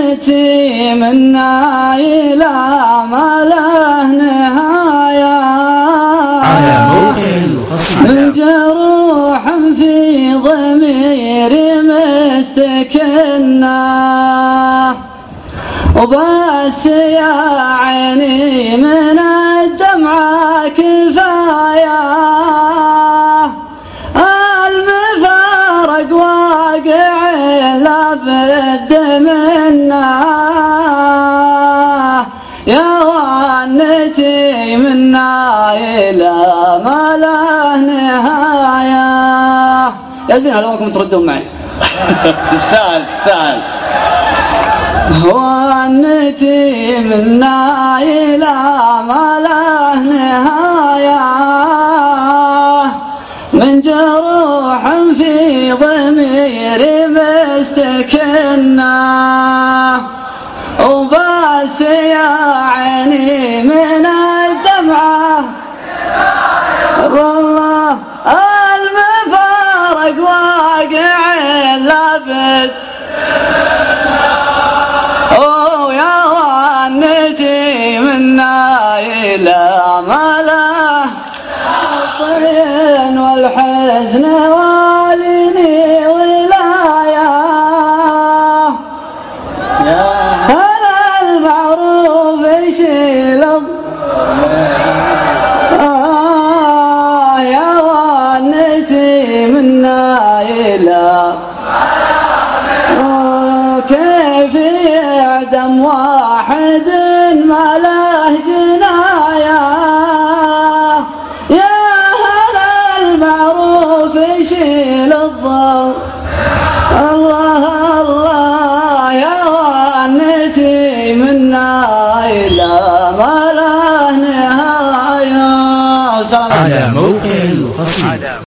وانتي منا إلى ما له نهاية من جروح في ضميري مستكنا وبس يا عيني من الدمعة كفاية المفارق واقع لا بد منا يا وانتي منا إلى ما له نهاية. يا زين هلوكم تردون معي. تستاهل وانتي منا إلى ما له نهاية من جروح في ضميري مستكنا وبس يا عيني من الدمعة والله المفارق واقع لابد يا وانتي منا إلى ما له الطين والحزن واليني ولاية هل المعروف يشيل يا وانتي منا إلى كيف يعدم واحد ما له جناية يا هل المعروف يشيل الضر الله الله يا وانتي منا إلى ما له نهاية. على موقع القصيدة.